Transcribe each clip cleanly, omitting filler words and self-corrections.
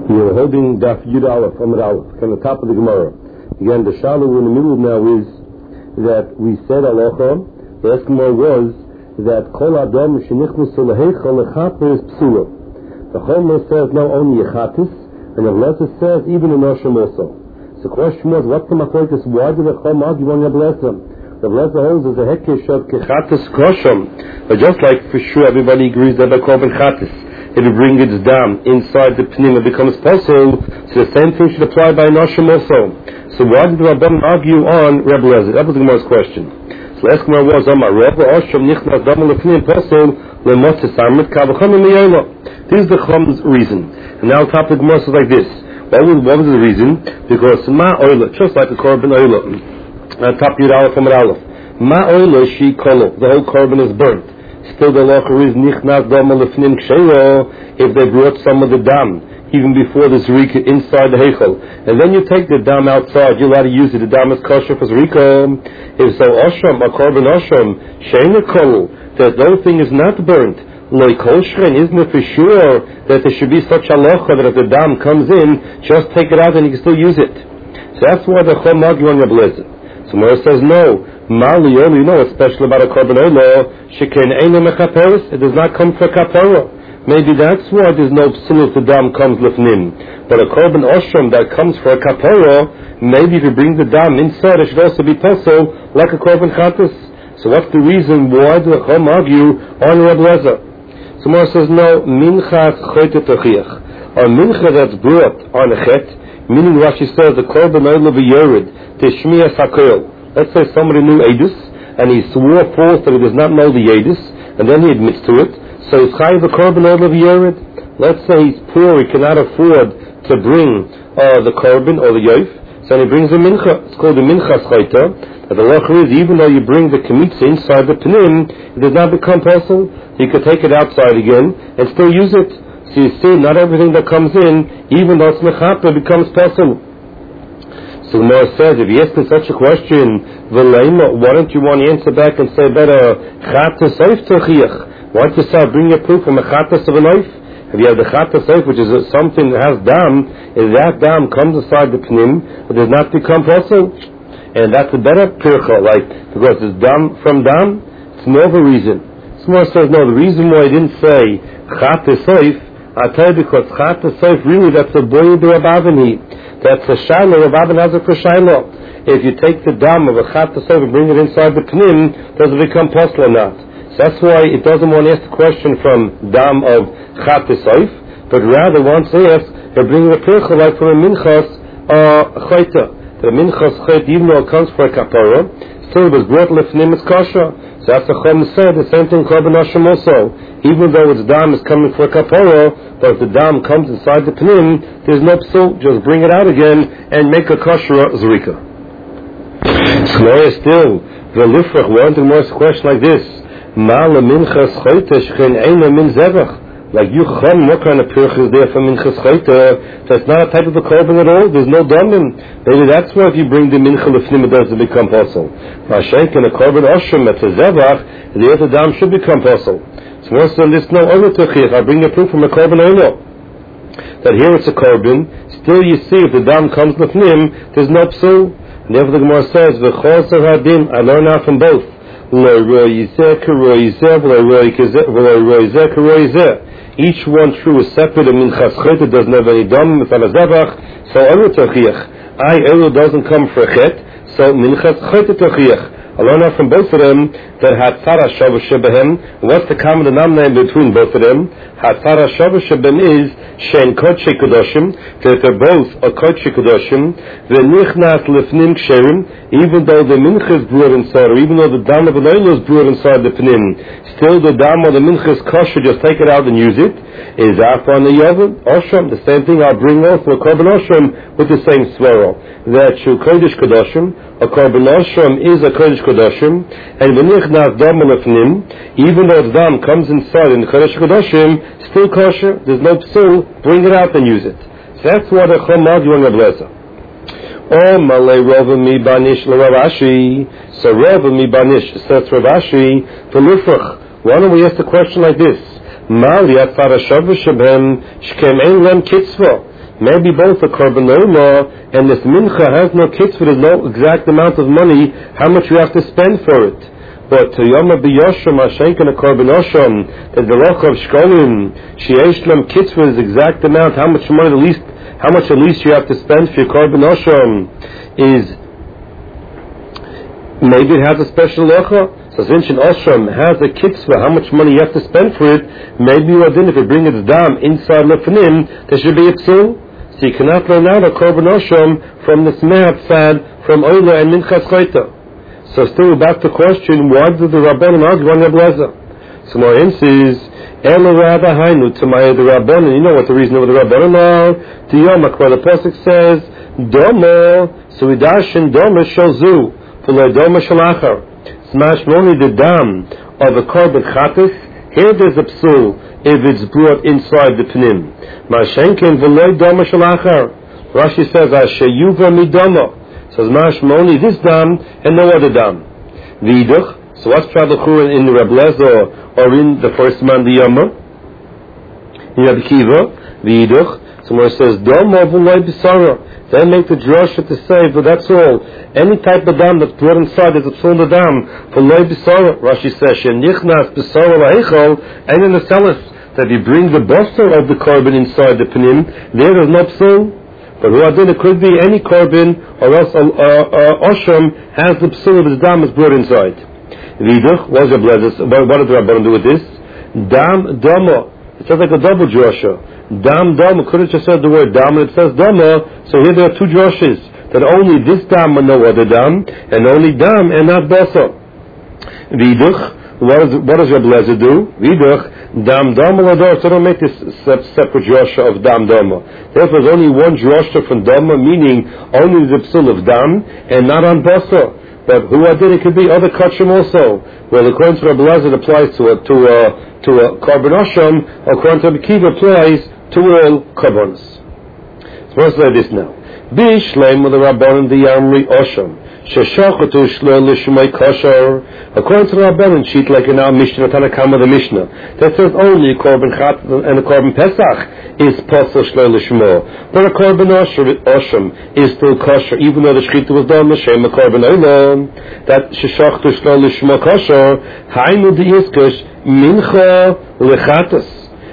We are holding Daf Yud Aleph, Amud Aleph, on the top of the Gemara. Again, the shallow we're in the middle now is that we said halacha. The Eskimo was that Kol Adam Shenichnusu Leheichel Lechaper is Psula. The Chomer says not only Yechatis, and the Leser says even in Noshim also. So the question was, what's the machlokes? Why did the Chomer argue on Rebbe? The Leser holds as a hekesh of Kechatis Kosham. But just like for sure everybody agrees that the Korban Chatis, if you bring its dam inside the pnim, it becomes possible. So the same thing should apply by Noshim also. So why did the Rabban argue on Rebbe Lezer? That was the Gemara's question. So the Eskimo was Amar Rebbe Osham Nichnas Dam Lefnim Possible LeMotzes Amrit Kavacham Miyayla. This is the Chum's reason. And now the top of the Gemara is like this. What was the reason? Because Ma Oila, just like the Korban Oila, top Yud Aleph from Aleph, Ma Oila Shi Kolo, the whole Korban is burnt. Still the law is nichnas dam lefnim ksheiro if they brought some of the dam even before the zrika inside the heichel, and then you take the dam outside, you're allowed to use it. The dam is kosher for zrika. If so, osham a korban osham sheina kol, that the whole thing is not burnt. Loy koshrin, isn't it for sure that there should be such a halacha that if the dam comes in, just take it out and you can still use it? So that's why the chum argue on Rebbe Lezer. So Moshe says no. Mali only know, especially about a korban oila, sheken eino mechaperes, it does not come for kapara. Maybe that's why there's no psul if the dam comes lefnim. But a korban osham that comes for a kapara, maybe if you bring the dam inside, it should also be possible like a korban chatas. So what's the reason why the chum argue on Rebbe Lezer? So Moshe says no. Minchas choyte tochiach, a mincha that's brought on a chet, meaning Rashi says the korban oila v'yored tishmiya sakoil. Let's say somebody knew Eidus, and he swore false that he does not know the Eidus, and then he admits to it. So he's chayiv the korban oil of Yered. Let's say he's poor, he cannot afford to bring the korban or the yoif, so he brings a mincha. It's called the mincha schayta. The law is even though you bring the kemitza inside the pnim, it does not become possible. You could take it outside again and still use it. So you see, not everything that comes in, even though it's mechaper, becomes possible. So the Gemara says, if you ask me such a question, why don't you want to answer back and say better, chatas oif tochiach? Why don't you say, bring your proof from a chatas of a knife? If you have the chatas oif, which is something that has dam, if that dam comes inside the pnim, it does not become possible. And that's a better pircha, like, because it's dam from dam, it's more of a reason. So the Gemara says, no, the reason why I didn't say chatas oif, I'll tell you because chatas oif, really, that's a boy of the Rabavani. That's a shayla. Rav Abban has it for shayla. If you take the dam of a chatas and bring it inside the pnim, does it become possible or not? So that's why it doesn't want to ask the question from dam of chatas, but rather wants to ask, they're bringing a pircha like from a minchas chayta. The minchas chayta, even though it comes for a kapara, still it was brought lefnim it's kosher. So that's the Chum said, the same thing korban osham also. Even though its dam is coming for a kapara, but if the dam comes inside the pnim, there's no psul, just bring it out again and make a kosher zrika. So still, the lifrach wanted more question like this. Ma'ala minchas chayta shchen eina min zevach. Like you chum, what kind of pirch is there for minchas chayta? That's not a type of a korban at all. There's no damim. Maybe that's why if you bring the mincha lefnim, it doesn't become possible. Mashenk and a korban osham that's a zevach, the other dam should become possible. So once on this no other tochiach, I bring a proof from a korban oilo. That here it's a korban, still you see if the dam comes lefnim, there's no psul. And therefore the Gemara says, v'chol ser hadim, I learn out from both. Each one true is separate. Minchas chayta doesn't have any dam. If on a zavach, so other tochiach. Elu doesn't come for a chet, so minchas chayta tochiach. I learn out from both of them that Hatzara Shavah Shebehem. What's the common denominator between both of them? Hatzara Shavah Shebehem is Shen Kodshe Kedoshim, that they're both a Kodshe Kedoshim. V'nichnas lefnim ksherim, even though the mincha is brought inside, or even though the dam of the oil is brought inside the pnim, still the dam of the mincha is kosher, just take it out and use it. Is afon the yavim osham, the same thing I'll bring off for a korban osham with the same swirl. That Shu Kodesh Kedoshim, a korban osham is a Kodesh Kedoshim, and v'nichnas dam lefnim, even though the dam comes inside in the Kodesh Kedoshim, still kosher, there's no psul, bring it out and use it. So that's what the Chum argue on Rebbe Lezer. Oh, Malay Rova mi banish l'Ravashi. So Rova mi banish says Ravashi to Lufrach. Why don't we ask the question like this? Mal yatzara shavah shabem shkem ein lem kitzvah. maybe both the korban olah and this mincha has no kitzvah, there's no exact amount of money, how much you have to spend for it. But to Yom HaBiyashim, Hashenken, a korban osham, that the roch of shkolim, sheyesh lam kitzvah is exact amount, how much money how much at least you have to spend for your korban osham is, maybe it has a special locha. So since an osham has a kitzvah, how much money you have to spend for it, maybe you if you bring its dam inside lefanim, there should be a psul. So you cannot learn out a korban osham from this map fad from oila and minchas chayta. So still back to question, why did the Rabbanan argue on Reb Lezer? So my answer is, Ela Rabba Hainu, to my the Rabbanan, you know what the reason of the Rabbanan are? To Yomak, where the Pasuk says, Domo, so we dash in Domo Shalzu, for the Domo Shalachar. Smash only the dam of a korban chatas, here there's a psul, if it's brought inside the pnim. Mashenkin v'loy Domo Shalachar. Rashi says, Ashayuva midama. Says mashmoni this dam and no other dam. V'idach. So what's Pradachur in the Reb Lezer or in the first man the Yama? In Rabbi Kiva. V'idach. So where it says dam v'loy b'sara. Then make the drasha to say, but that's all. Any type of dam that's brought inside is a psul the dam. V'loy b'sara. Rashi says shenichnas b'sara la'ichol and in the sellers that you bring the basar of the korban inside the panim. There is no psul. But it could be any korban, or else osham has the psul of his dam is brought inside. Vidach, what did the Rabbanan do with this? Dam dama. It sounds like a double drasha. Dam dama. Could have just said the word dam and it says dama. So here there are two drashas. That only this dam and no other dam, and only dam and not basa. Vidach. What does Reb Lezer do? Vidach, dam dama lador. So don't make this separate drasha of dam dama. Therefore, there's only one drasha from dama, meaning only the psul of dam and not on basa. But who I did it could be other kachim also. Well, according to Reb Lezer, it applies to a korban osham. According to Reb Kiva, applies to all korbanos. So let's say this now. Bishleim with the Rabbanan the Yamri osham. According to the Rabbanan sheet, like in our Mishnah, Tanakama the Mishnah, that says only a korban chat and a korban pesach is posel shloi lishmo, but a korban osham is still kosher, even though the shechita was done l'shem a korban olam. That sheshachtu shloi lishmo kosher, hainu diiskash mincha lechatas.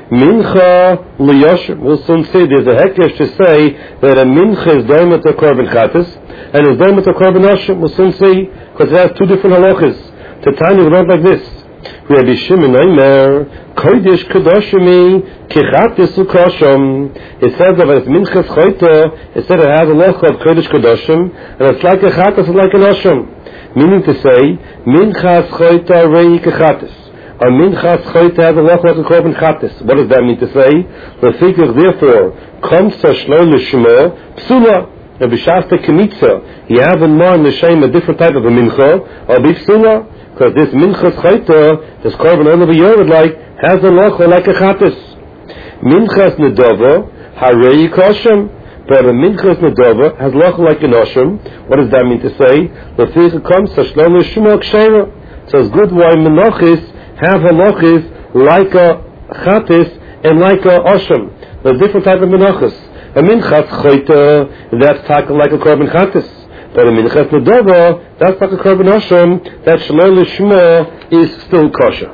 Mincha liyoshem. We'll soon see there's a hekesh to say that a mincha is doimet a korban chatas and is doimet a korban osham. We'll soon see because it has two different halachas. The time is not like this. Rabbi Shimon Aimer kodesh kadoshimi kichatis ukosham. It says that it's minchas choyta. It said it has a halacha of kodesh kadoshim and it's like a chatas, it's like an osham. Meaning to say minchas choyta rei kichatis. A minchas choyta has a lot like a korban chatas. What does that mean to say? The figure therefore comes to shloi lishmo psula. A b'shasta kemitza. You have in mind l'shem a different type of a mincha or b'psula because this minchas choyta, this korban only b'yored like has a lot like a chatas. Minchas nedova harei koshem. But a minchas nedova has a lot like an osham. What does that mean to say? The figure comes to shloi lishmo kshera. So it's good why menachis have halachis like a chatis and like a osham. There's different type of menachas. A minchas choyta, that's like a korban chatis. But a minchas nedova, that's like a korban osham, that shloi lishmo is still kosher.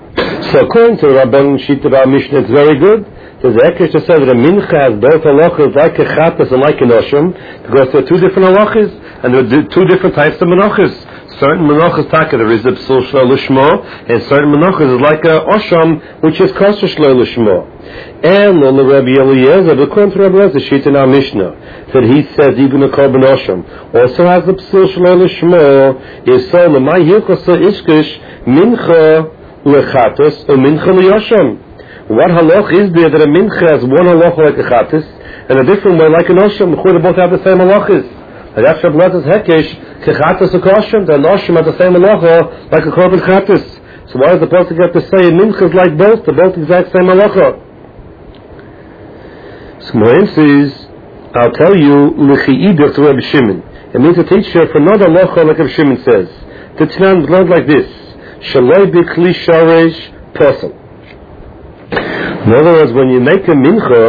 So according to Rabban Shita Bar Mishnah, it's very good. There's a hekesh to say that a mincha has both halachas like a chatis and like an osham, because there are two different halachas and there are two different types of menachas. Certain menachas taka there is a psul shloi lishmo, and certain menachas is like a osham, which is kosher shloi lishmo. And on the Rabbi Eliezer, according to Rabbi Eliezer, sheet in our Mishnah, that he says even a korban osham also has a psul shloi lishmo. Is so l'may hilchos ishkish mincha lechatos or mincha leyosham. What halach is there that a mincha has one halach like a chatos and a different way like an osham? They both have the same halachas. And that's Rabbi Eliezer hekesh. Kechatas a kosher, the noshim are the same halacha like a korban chatas. So why does the pasuk have to say minchas like both? They're both exact same halacha. So Mohem says, I'll tell you l'chi'idah to Rabbi Shimon. It means to teach you for another halacha like Rabbi Shimon says. The Tanakh is learned like this: Shaloi b'kli sharesh posel. In other words, when you make a mincha,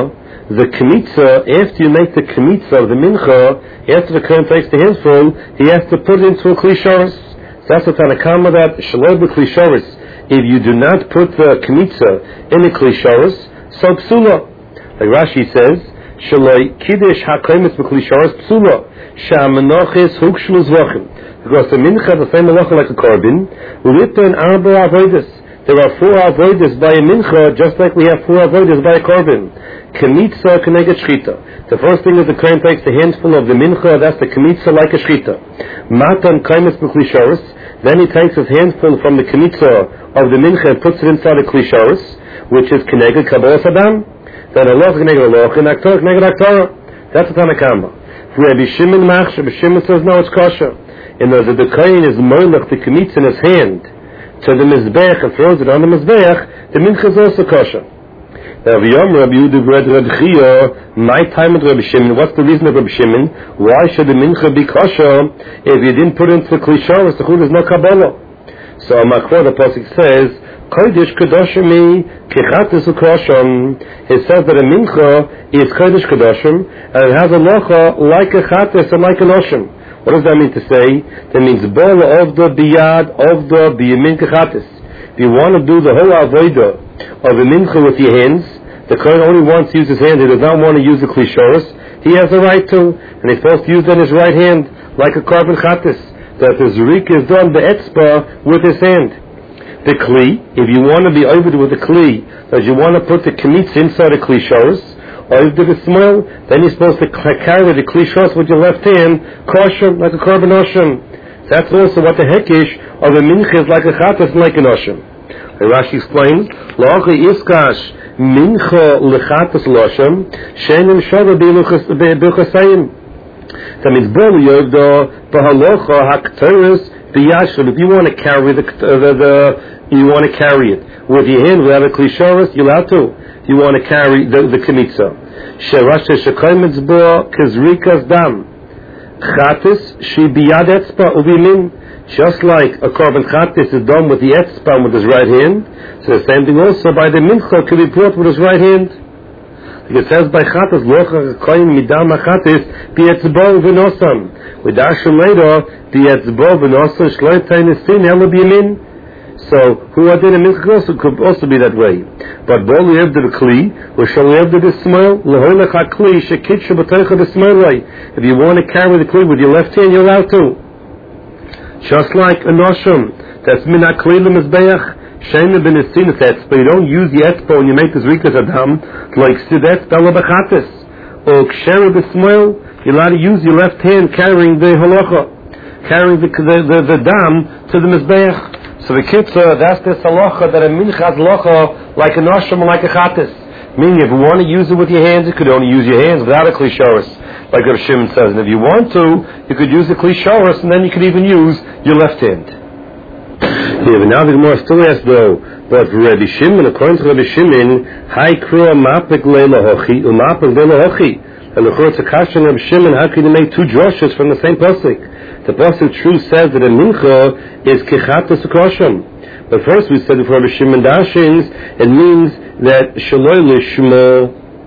the kmitza, after you make the kmitza of the mincha, after the kohen takes the handful, he has to put it into a kli shoros. That's what Tanakama that shaloi b'kli shoros. If you do not put the kmitza in the kli shoros, so psula. Like Rashi says, shaloi kiddush hakomis b'kli shoros psula. Sha'amenoches hukshlu zvachim. Because the mincha the same halacha like a korban, written arba avodas. There are 4 avodas by a mincha, just like we have 4 avodas by a korban. Kemitza keneged shchita. The first thing is the kohen takes a handful of the mincha, that's the kemitza like a shchita. Matan kaimis b'kli shoros. Then he takes his handful from the kemitza of the mincha and puts it inside a kli shoros, which is keneged kabbalas adam. Then Allah keneged Allah, and aktor keneged aktor. That's the Tanakama. For Rabbi Shimon machsh, Rabbi Shimon says no, it's kosher. In other words, the kohen is moilach the kemitza in his hand to the mizbech and throws it on the mizbech, the mincha is also kosher. Now, Rabbi Yehuda read Rabbi Chia, my time with Rabbi Shimon. What's the reason of Rabbi Shimon? Why should the mincha be kosher if you didn't put it into the kli shoros? There's no kabbalah. So, Makor, the pasuk says, Kodesh Kedoshim Kechatis Ukoshim. It says that a mincha is Kodesh Kedoshim, and it has a locha like a chatis and like a noshim. What does that mean to say? That means bol of the biyad of the biyamin kechatis. If you want to do the whole avodah of a mincha with your hands, the kohen only wants to use his hand. He does not want to use the kli shoros. He has the right to, and he's supposed to use it in his right hand like a korban chatis. That the zurik is done the etzba with his hand. The kli, if you want to be over with the kli, that you want to put the kemitz inside the kli shoros, or if it's small, then you're supposed to carry the kli shoros with your left hand, kosher, like a korban oshim. That's also what the hekish of a mincha is like a chatas and like an oshim. Rashi explains, La'achi iskash mincha lechatas l'oshim, shenim shava b'ilchasayim. That means, Boli Yovda, Bahalocha, Hakteris, B'yashim. If you want to carry you want to carry it with your hand without a kli shoros, you're allowed to. You want to carry the kemitza. Sherashe shekaymitz bo kezrikas dam. Chatis she biyad etzba uvimin. Just like a korban chatis is done with the etzba with his right hand, so the same thing also by the mincha can be brought with his right hand. It says by chatis locha koyin midam chatis b'etzbo v'nosam. We dash later b'etzbo v'nosam shloim tainisin ela b'yamin. So, who are in a mincha could also be that way. But bol yev the kli, or shall yev the smile, leholach hakli shekitcha b'toicha the smile way. If you want to carry the kli with your left hand, you're allowed to. Just like a noshim, that's min hakli l'mizbeach, sheina b'nesin etzba, but you don't use the etzba when you make the zrikas adam, like sidet b'ala b'chatis. Or ksher b'smile, you're allowed to use your left hand carrying the halacha, carrying the dam to the mizbeach. So the kitzah, that's this halacha that a mincha has halacha like a noshim or like a chatis. Meaning, if you want to use it with your hands, you could only use your hands without a kli shoros, like Rav Shimon says. And if you want to, you could use the kli shoros, and then you could even use your left hand. Yeah, but now the Gemara still asks though, but for Rabbi Shimon, according to Rabbi Shimon, hai krua mapik leila hochi, umapik leila hochi. And according to Kashan Rabbi Shimon, how can you make 2 droshes from the same pasuk? The pasuk true says that a mincha is kechatas ukoshim. But first we said before Rabbi Shimon dashins, it means that shaloi lishma.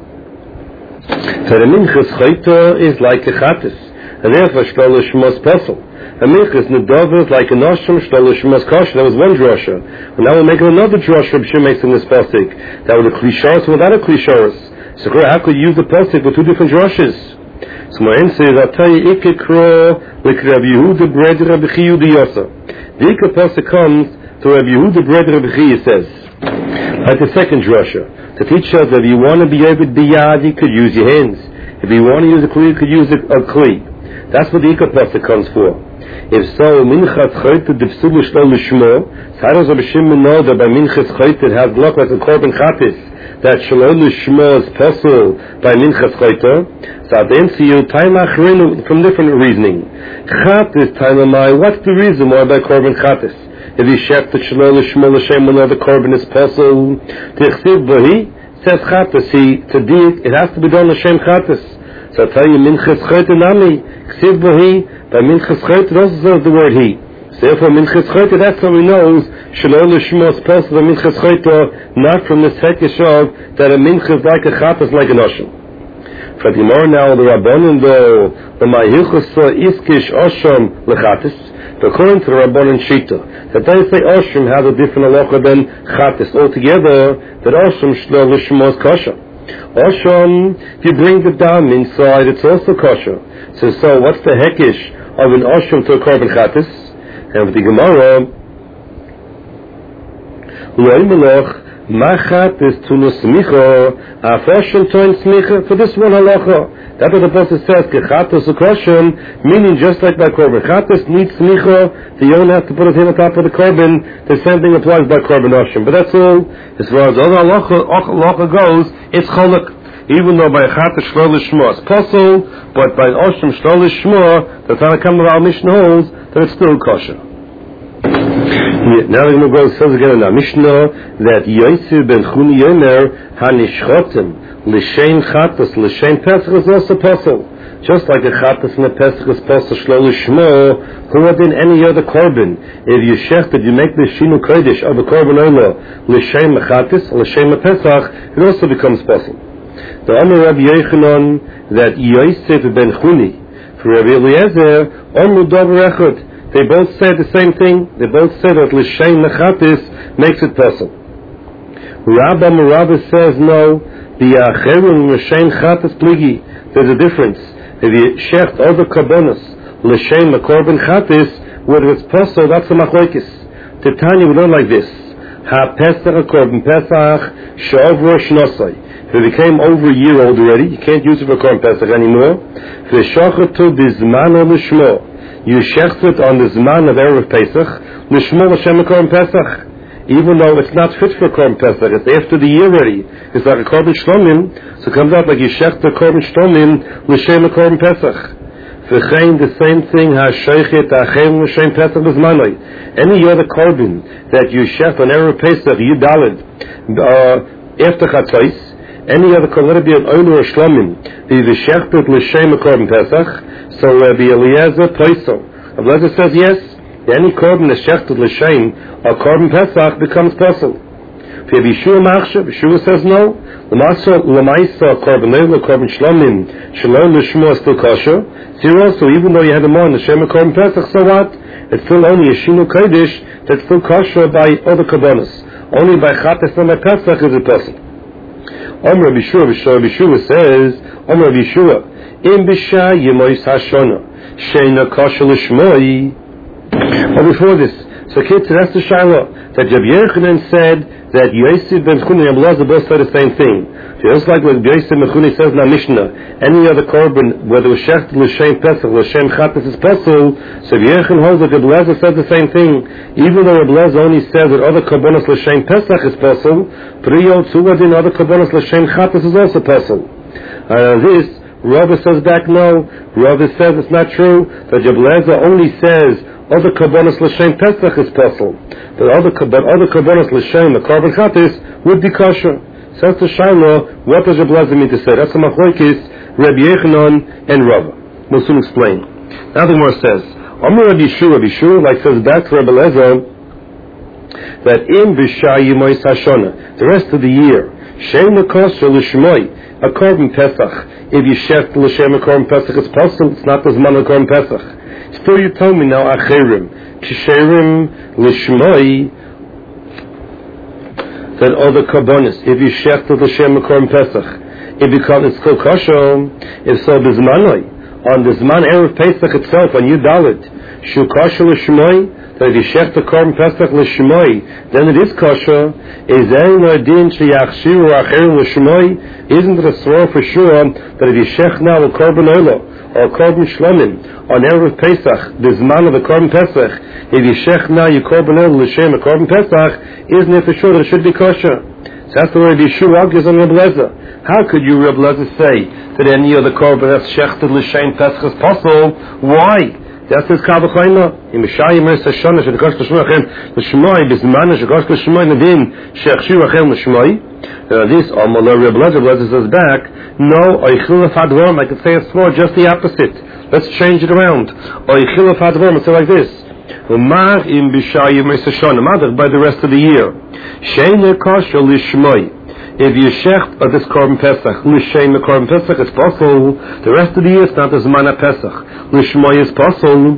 That a mincha's chayta is like kechatas, and therefore shaloi lishma is possible. A mincha's nedav is like a noshim, shaloi lishma is kosher. That was one drosha. And now we're making another drosha Rabbi Shimon makes in this pasuk. That was a kli shoros without a kli shoros. So how could you use the pasuk with 2 different droshes? So my answer is, I'll tell you, Ikekro, like Rabbi Yehuda bread Rabbi Chia Yosa. The Ikek pasuk comes to Rabbi Yehuda bread Rabbi Chia says, like the second drasha, to teach us that if you want to be able to be yad, you could use your hands. If you want to use a kli, you could use a kli. That's what the Ikek pasuk comes for. If so, Minchas Chayte Dipsul Shlo Lishmo, so how does Rabbi Shimon know that by Minchas Chayte it has luck like a korban chatis, that Shlo Lishmo is possible by Minchas Chayte? So I'll answer you, Taim Achrinu, from different reasoning. Chatis, Taim Amai, what's the reason why by korban chatis? If you shep the Shlo Lishmo L'Shem when the korban is possible, Tichsiv Bahi, says chatis, Tzaddik, it has to be done L'Shem chatis. So I'll tell you, Minchas Chayte Nami, Ksiv Bahi, by Minchas Chayte, it also says the word he. So therefore, Minchas Chayte, that's how he knows, Shalom Lishmo is possible by Minchas Chayte, not from this hekesh of, that a Minchas like a Chatas like a Noshim. For the Gemara now, the Rabbanon though, the Mahichusa Iskish Osham Lechatis, according to the Rabbanon Shita, that they say Osham has a different halacha than Chatis. Altogether, that Osham Shlo Lishmo is kosher. Osham, if you bring the dam inside, it's also kosher. So what's the hekish of an Osham to a korban Chatis? And with the Gemara, Lo'im Meloch, Machat is tunu smicha, afashim toin smicha, for this one halacha. That's what the Pasuk says, kechatos ukoshem, meaning just like by korban. Chatos needs smicha, so you don't have to put it on top of the korban. The same thing applies by korban oshim. But that's all. As far as other halacha goes, it's cholak. Even though by chatos shlo lishma it's possible, but by oshim shlo lishma, the Tanakh of our Mishnah holds that it's still kosher. Now the Gemara says again in our Mishnah that Yosef ben Chuni Yomer Hanishchotim l'shein chatas l'shein Pesach is also possible. Just like the chatas and the Pesach is possible shlo lishmo, who than any other korban. If you shechted, you make the shinu kodesh of a korban olah l'shein chatas l'shein Pesach, it also becomes possible. The Amar Rabbi Yochanan that Yosef ben Chuni for Rabbi Eliezer Amru davar echad. They both say the same thing. They both say that l'shein mechatis makes it possible. Rabbi Merabah says no. The acherim l'shein chatis pligi. There's a difference. If you shecht other karbonos l'shein mekorban chatis, whether it's possible, that's a machlokes. Titania we learn like this: Ha pesach a korban pesach she'ovro shnosai. If it became over a year old already, you can't use it for korban pesach anymore. V'shachatu bizmano l'shmo. You shecht it on the Zman of Erev Pesach, Nishmo Hashem Korban Pesach. Even though it's not fit for Korban Pesach, it's after the year already. It's like a Korban Shlomim, so it comes out like you shecht the Korban Shlomim, L'Shem Korban Pesach. V'chein, the same thing, HaSheichet, Ha'chem, L'Shem Pesach, L'Zmanoi. Any other Korban that you shecht on Erev Pesach, you dalid, after Chatzos, any other Korban, let it be an Oil or a Shlomim, the shecht it L'Shem Korban Pesach. So Rabbi Eliezer Toiso. Eliezer says yes. Any korban is shechted l'shein or korban pesach becomes possible. For Yeshua Machshav, Yeshua says no. L'maisa korban leil korban shlomim shalom l'shmo is still kosher. So even though you had them on the shem korban pesach, so what? It's still only a shinu kodesh that's still kosher by other korbanos. Only by chatas and by pesach is it possible. Omer Yeshua says Omer Yeshua. In Bisha Yemois Hashona Sheina Kosher Lishmoi. Or before this, so kids, that's the Shiloh that Rabbi Yochanan said that Yosef ben Chuni and Elazar both said the same thing. Just like what Yosef ben Chuni says in our Mishnah, any other korban, whether it was shecht l'shem Pesach, l'shem Chatas is possible. So Rabbi Yochanan holds that Rabbi Elazar said the same thing. Even though Rabbi Elazar only says that other korbanos l'shem Pesach is possible, Priyo Tzuvadin other korbanos l'shem Chatas is also possible. This Rava says back no. Rava says it's not true. That Rabbi Elazar only says other karbonos l'shem Pesach is possible. But other karbonos l'shem, the korban chatis, would be kosher. Says the Shiloh, what does Rabbi Elazar mean to say? That's the machlokes Rabbi Yochanan and Rava. We'll soon explain. Now the Gemara says, Amar Rabbi Yeshua, like says back to Rabbi Elazar, that in Bisha Yemois Hashona, the rest of the year, Shem kosher l'shmoi, a korban Pesach. If you shecht l'shem a korban Pesach, it's possible. It's not the zman of korban Pesach. Still, you told me now acherim kisherim l'shmoi that other karbonis. If you shecht l'shem a korban Pesach, it becomes it's still kosher. If so, b'zmanoi on the zman erev Pesach itself on Yudalit shu kosher l'shmoi. That if you shecht the korban Pesach l'shmoi, then it is kosher. Is there din sheyachshiru acherim l'shmoi? Isn't it a swear for sure that if you shecht now a korban olah or korban shlomim on erev Pesach, the zman of the korban Pesach, if you shecht now your korban olah l'shem a korban Pesach, isn't it for sure that it should be kosher? So that's the way Rabbi Yeshua argues on Rabbi Elazar. How could you, Rabbi Elazar, say that any other korban that's shechted l'shem Pesach is possible? Why? That's his Kavachayna. In Mishayim Eres Hashana, Shedekosh L'Shmoi Achem L'Shmoi, B'Zman Shedekosh L'Shmoi Nadin, She'achshiru Achem L'Shmoi. This, Amala Rabbi Elazar says back, no, Oichil L'Fadvom, I could say it's more just the opposite. Let's change it around. Oichil L'Fadvom, it's like this. Umar in B'Shayim Eres Hashana, by the rest of the year. She'ene Kosher L'Shmoi. if you shecht of this Korban Pesach, l'shem the Korban Pesach is possible. The rest of the year is not the Zman Pesach. L'shmoy is possible.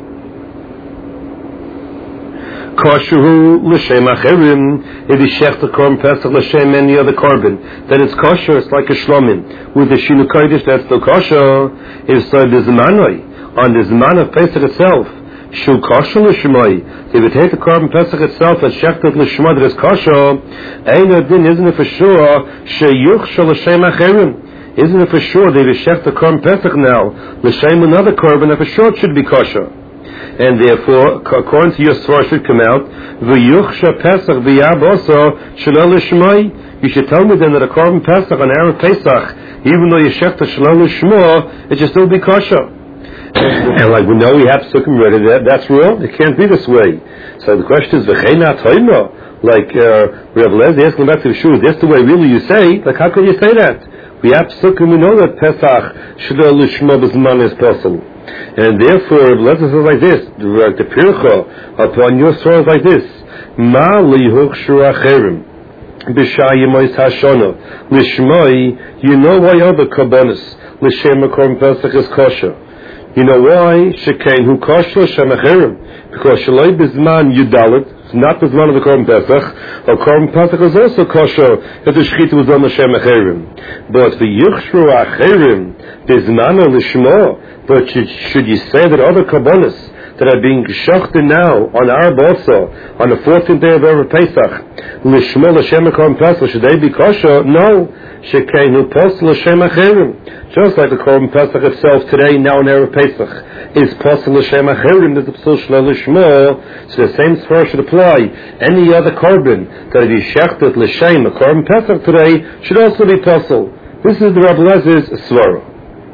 Kosher l'shem acherim. If you shecht the Korban Pesach l'shem any other Korban, then it's kosher. It's like a shlomim. With the Shinu Kodesh, that's still kosher. If so, the Zmanoi on the Zman of Pesach itself. Shu kosher l'shmoi. If you take the Korban Pesach itself and shecht it l'shmoi that is kosher, ein adin, isn't it for sure? Sheyuchshel l'shem acherim. Isn't it for sure that if you shecht the Korban Pesach now, l'shem another Korban, that for sure it should be kosher. And therefore, according to your story, should come out, v'yuchsha Pesach v'yab also shalal l'shmoi. You should tell me then that a Korban Pesach on Erev Pesach, even though you shecht the shalal l'shmoi, it should still be kosher. And like we know we have Sukkim ready, that's real. It can't be this way. So the question is, v'cheina toima, like Rav Lezer asking back to the Shul, that's the way really you say. Like how can you say that? We have Sukkim, we know that Pesach shelo l'shmo b'zman is possible, and therefore Rav Lezer says like this: the pircha upon your story is like this: Ma lihuch shuracherim b'shayimois hashona l'shmoi. You know why other kabbonis l'shem Korban Pesach is kosher. You know why? Shekain hu kosher shemacherim. Because shaloi bizman yudalit, it's not the zman of the Korban Pesach. Or Korban Pesach is also kosher if the shechita was on the shemacherim. But the yuchshru acherim bizman l'shmo. But should you say that other kabbonis that are being shachted now on Arab also on the 14th day of Erev Pesach, l'shmo l'shem Korban Pesach, should they be kosher? No. Shekain hu posel l'shem acherim. Just like the Korban Pesach itself today, now in Erev Pesach, is posel l'shem acherim, there's a psul shelo l'shmo, so the same svara should apply. Any other Korban that is shechted l'shem, a Korban Pesach today, should also be posel. This is the Rav Lezer's svara.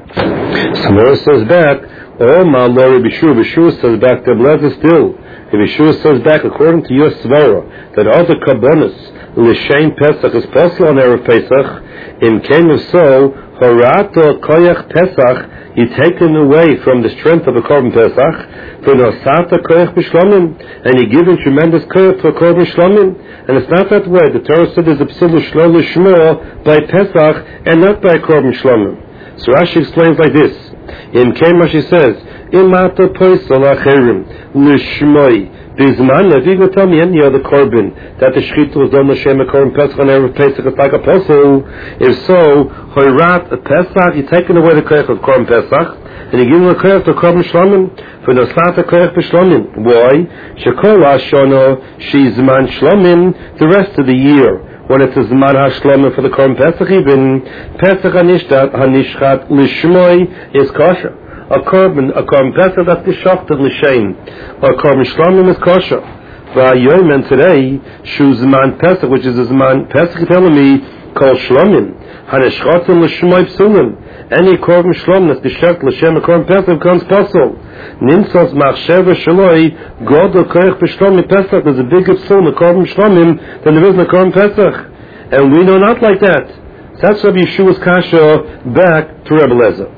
Samara says back, oh my Lord, Bishur says back, the Rav Lezer still. If Bishur says back, according to your svara, that other kabbonis, l'shem Pesach is posel on Erev Pesach, in came of so, Horato koyach Pesach, he taken away from the strength of a Korban Pesach, for nosata koyach b'shlomim, and he given tremendous koyach to a Korban Shlomim. And it's not that way. The Torah said there's a psul shlo l'shmo by Pesach and not by Korban Shlomim. So Rashi explains like this. In Kema she says, Imata poisal acherim l'shmoi. Bizman, if you go tell me any other Korban that the shechita was done l'shem a Korban Pesach on Erev Pesach, it's like a posel. If so, hoirat a Pesach, you taken away the koyach of Korban Pesach, and you give him a koyach to Korban Shlomim, for the sata koyach b'shlomim. Why? Shekol hashono shizman shlomim, the rest of the year, when it's a zman hashlomim for the Korban Pesach, even Pesach hanishchat l'shmoi is kosher. A Korban Pesach that's geshachted l'shem. A Korban Shlomim is kosher. V'ayom, and today, shu zman Pesach, which is a zman Pesach telling me, called Shlomim, hanishchatim l'shmoi psulim. Any Korban Shlomim that's geshachted l'shem a Korban Pesach becomes possible. Nimsos machsheva shaloi, godol koyach b'shlomim Pesach, there's a bigger psul in the Korban Shlomim than there is in the Korban Pesach. And we know not like that. So that's Rabbi Yeshua's kasha back to Rebbe Lezer.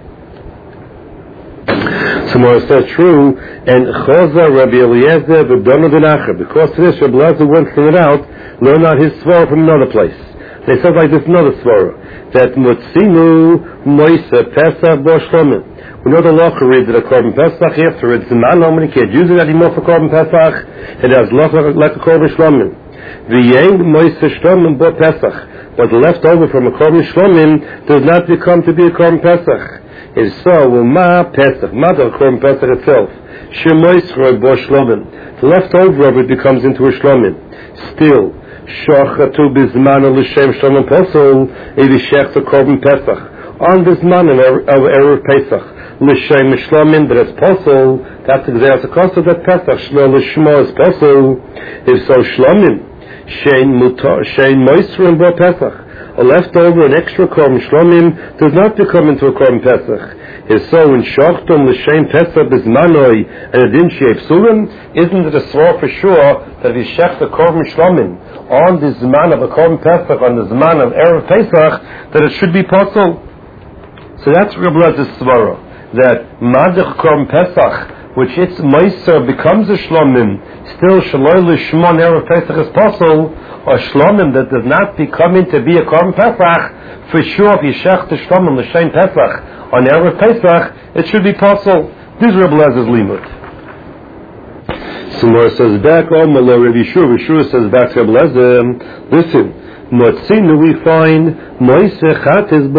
Tomorrow says true, and Choza Rabbi Eliezer v'Dona Benacher. Because of this, Rabbi Eliezer went to it out, learn out his svara from another place. They said like this another svara, that Mutzinu Moise Pesach Bo Shlomim. We know the law reads that a Korban Pesach, after it's Zman, you can't use it anymore for Korban Pesach, it has law like a Korban Shlomim. V'yeng Moise Shlomim Bo Pesach. What's left over from a Korban Shlomim does not become to be a Korban Pesach. If so, ma Pesach, not the Korban Pesach itself. Shemoisroi bo Shlomim. The leftover of it becomes into a Shlomim. Still, Shochatu bizman l'shem Shlomim posel, if you shech the Korban Pesach. On this man of Erev Pesach, l'shem Shlomim that is posel, that's exactly the cost of that Pesach, Shlo l'shmo is posel. If so, Shlomim, shein moisroi bo Pesach. A leftover, an extra Korban Shlomim does not become into a Korban Pesach. If so, in Shachtom l'shem Pesach bizmanoi and a din shei psulim, isn't it a svara for sure that if you shech the Korban Shlomim on the zman of a Korban Pesach, on the zman of Erev Pesach, that it should be possible? So that's Rabbi Lezer's svara, that Madach Korban Pesach which its Meiser becomes a Shlomim, still Shaloi L'Shmon Erev Pesach is possible, or Shlomim that does not become into be a Korban Pesach, for sure if you shech the Shlomim L'Shem Pesach on Erev Pesach, it should be possible. This is Rebbe Lezer's limud. Simor says back, Malo Rav Yeshua says back to Rebbe Lezer, listen, Motzinu we find Moisech Chat is